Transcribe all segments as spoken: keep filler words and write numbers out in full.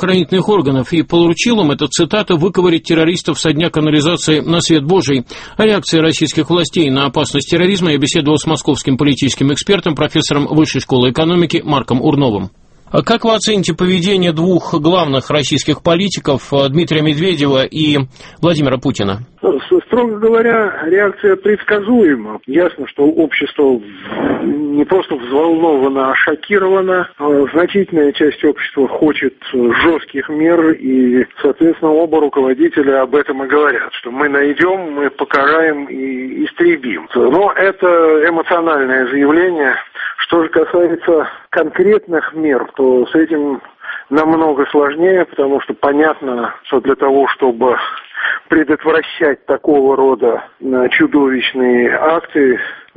правоохранительных органов и поручил им, это цитата, выковырять террористов со дня канализации на свет Божий. О реакции российских властей на опасность терроризма я беседовал с московским политическим экспертом, профессором Высшей школы экономики Марком Урновым. Как вы оцените поведение двух главных российских политиков, Дмитрия Медведева и Владимира Путина? Строго говоря, реакция предсказуема. Ясно, что общество не просто взволновано, а шокировано. Значительная часть общества хочет жестких мер, и, соответственно, оба руководителя об этом и говорят, что мы найдем, мы покараем и истребим. Но это эмоциональное заявление. Что же касается конкретных мер, то с этим намного сложнее, потому что понятно, что для того, чтобы предотвращать такого рода чудовищные акты,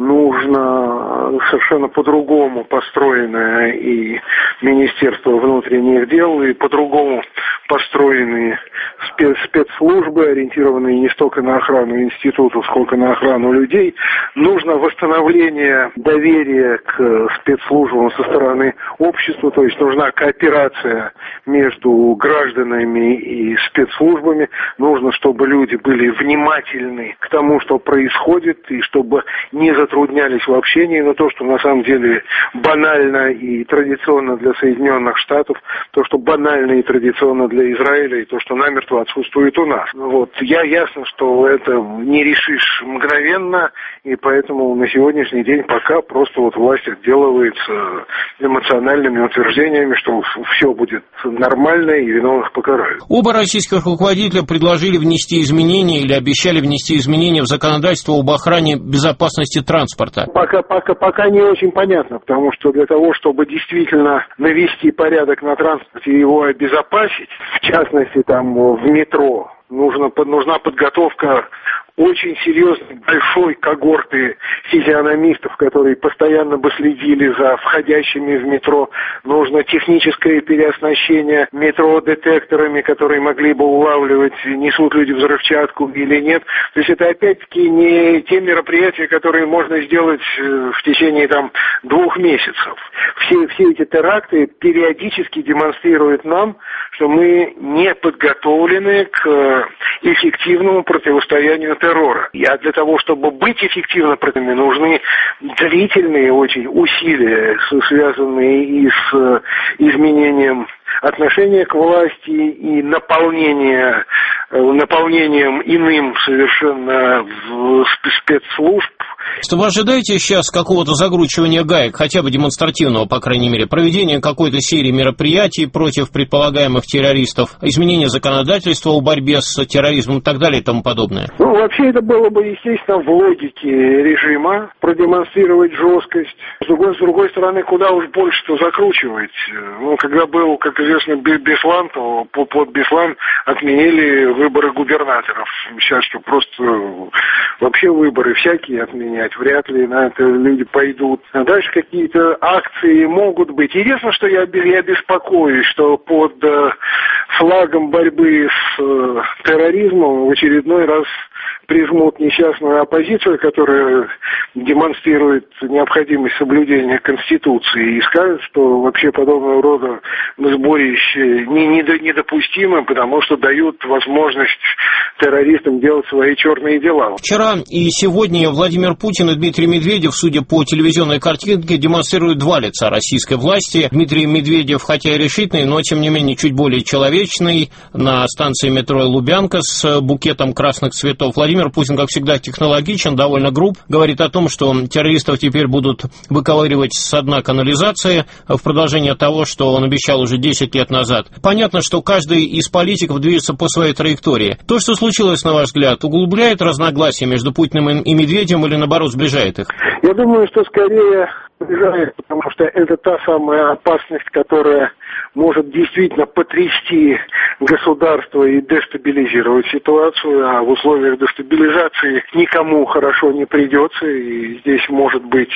нужно совершенно по-другому построенное и Министерство внутренних дел, и по-другому построенные спец- спецслужбы, ориентированные не столько на охрану институтов, сколько на охрану людей. Нужно восстановление доверия к спецслужбам со стороны общества, то есть нужна кооперация между гражданами и спецслужбами. Нужно, чтобы люди были внимательны к тому, что происходит, и чтобы не затруднялись в общении, но то, что на самом деле банально и традиционно для Соединенных Штатов, то, что банально и традиционно для Израиля, и то, что намертво отсутствует у нас. Вот. Я ясно, что это не решишь мгновенно, и поэтому на сегодняшний день пока просто вот власть отделывается эмоциональными утверждениями, что все будет нормально и виновных покарают. Оба российских руководителя предложили внести изменения или обещали внести изменения в законодательство об охране безопасности транспорта. Пока, пока, пока не очень понятно, потому что для того, чтобы действительно навести порядок на транспорте и его обезопасить, в частности там в метро, нужно, нужна подготовка очень серьезной, большой когорты физиономистов, которые постоянно бы следили за входящими в метро. Нужно техническое переоснащение метро детекторами, которые могли бы улавливать, несут люди взрывчатку или нет. То есть это опять-таки не те мероприятия, которые можно сделать в течение там двух месяцев. Все, все эти теракты периодически демонстрируют нам, что мы не подготовлены к эффективному противостоянию террора. А для того, чтобы быть эффективно против него, нужны длительные очень усилия, связанные и с изменением отношения к власти и наполнение, наполнением иным совершенно спецслужб. Что вы ожидаете сейчас какого-то закручивания гаек, хотя бы демонстративного, по крайней мере, проведения какой-то серии мероприятий против предполагаемых террористов, изменения законодательства о борьбе с терроризмом и так далее и тому подобное? Ну, вообще это было бы, естественно, в логике режима продемонстрировать жесткость. С другой, с другой стороны, куда уж больше-то закручивать. Ну, когда был, как известно, Беслан, то под Беслан отменили выборы губернаторов. Сейчас что, просто вообще выборы всякие отменять, вряд ли на это люди пойдут. А дальше какие-то акции могут быть. Единственное, что я, я беспокоюсь, что под э, флагом борьбы с э, терроризмом в очередной раз прижмут несчастную оппозицию, которая демонстрирует необходимость соблюдения Конституции, и скажут, что вообще подобного рода сборища недопустимы, потому что дают возможность террористам делать свои черные дела. Вчера и сегодня Владимир Путин и Дмитрий Медведев, судя по телевизионной картинке, демонстрируют два лица российской власти. Дмитрий Медведев, хотя и решительный, но тем не менее чуть более человечный, на станции метро Лубянка с букетом красных цветов. Владимир Путин, как всегда, технологичен, довольно груб, говорит о том, что террористов теперь будут выковыривать со дна канализации в продолжение того, что он обещал уже десять лет назад. Понятно, что каждый из политиков движется по своей траектории. То, что случилось, на ваш взгляд, углубляет разногласия между Путиным и Медведевым или, наоборот, сближает их? Я думаю, что скорее сближает, потому что это та самая опасность, которая может действительно потрясти государство и дестабилизировать ситуацию, а в условиях дестабилизации никому хорошо не придется, и здесь может быть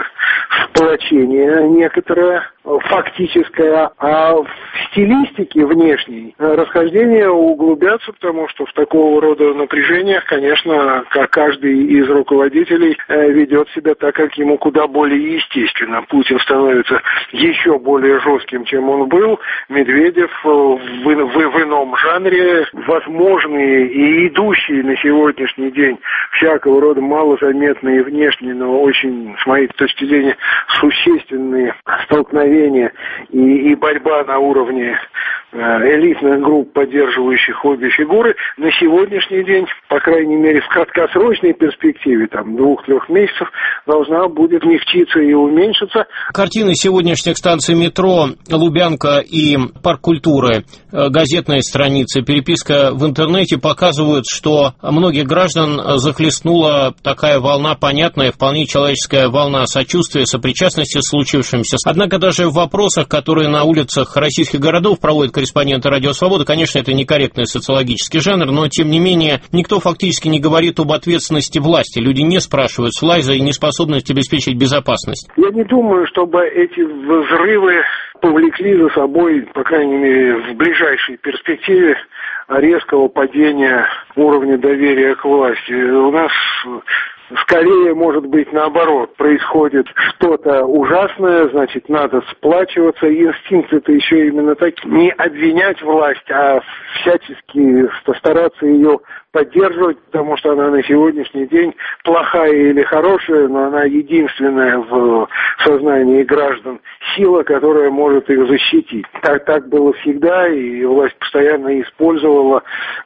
сплочение некоторое, фактическое, а в стилистике внешней расхождения углубятся, потому что в такого рода напряжениях, конечно, как каждый из руководителей ведет себя так, как ему куда более естественно. Путин становится еще более жестким, чем он был, говорил, Медведев в, в, в ином жанре. Возможные и идущие на сегодняшний день всякого рода малозаметные внешние, но очень, с моей точки зрения, существенные столкновения и, и борьба на уровне элитных групп, поддерживающих обе фигуры, на сегодняшний день, по крайней мере, в краткосрочной перспективе, там, двух-трех месяцев, должна будет смягчиться и уменьшиться. Картины сегодняшних станций метро Лубянка и Парк культуры, газетная страница, переписка в интернете показывают, что многих граждан захлестнула такая волна, понятная, вполне человеческая волна сочувствия, сопричастности с случившимся. Однако даже в вопросах, которые на улицах российских городов проводят корреспонденты «Радио Свобода», конечно, это некорректный социологический жанр, но, тем не менее, никто фактически не говорит об ответственности власти. Люди не спрашивают с власти и неспособность обеспечить безопасность. Я не думаю, чтобы эти взрывы повлекли за собой, по крайней мере, в ближайшей перспективе, резкого падения уровня доверия к власти. У нас скорее, может быть, наоборот, происходит что-то ужасное, значит, надо сплачиваться. Инстинкты-то еще именно такие. Не обвинять власть, а всячески стараться ее поддерживать, потому что она на сегодняшний день плохая или хорошая, но она единственная в сознании граждан сила, которая может их защитить. Так, так было всегда, и власть постоянно использовала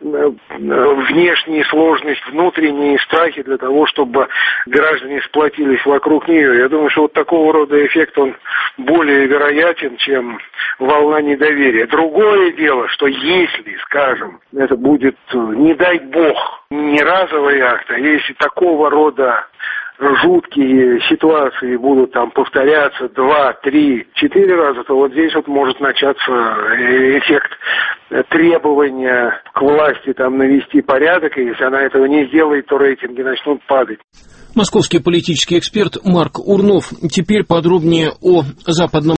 внешние сложности, внутренние страхи для того, чтобы граждане сплотились вокруг нее. Я думаю, что вот такого рода эффект, он более вероятен, чем волна недоверия. Другое дело, что если, скажем, это будет, не дай бог, не разовый акт, а если такого рода жуткие ситуации будут там повторяться два, три, четыре раза, то вот здесь вот может начаться эффект требования к власти там навести порядок, и если она этого не сделает, то рейтинги начнут падать. Московский политический эксперт Марк Урнов. Теперь подробнее о западном